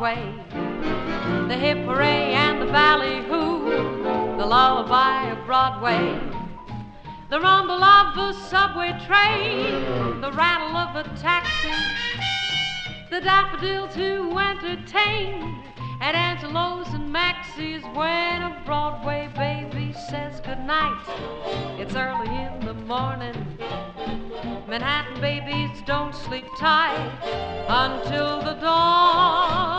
Broadway. The hip hooray and the ballyhoo, the lullaby of Broadway. The rumble of the subway train, the rattle of a taxi, the daffodil to entertain at Angelo's and Maxie's when a Broadway baby says goodnight. It's early in the morning. Manhattan babies don't sleep tight until the dawn.